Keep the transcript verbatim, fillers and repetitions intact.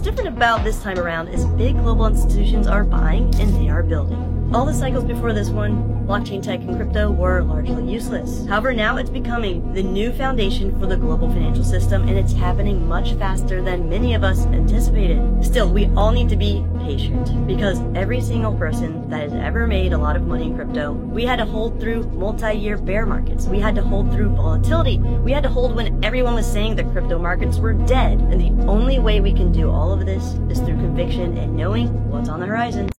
different about this time around is big global institutions are buying and they are building. All the cycles before this one, blockchain tech and crypto, were largely useless. However, now it's becoming the new foundation for the global financial system, and it's happening much faster than many of us anticipated. Still, we all need to be patient, because every single person that has ever made a lot of money in crypto, we had to hold through multi-year bear markets. We had to hold through volatility. We had to hold when everyone was saying the crypto markets were dead. And the only way we can do all of this is through conviction and knowing what's on the horizon.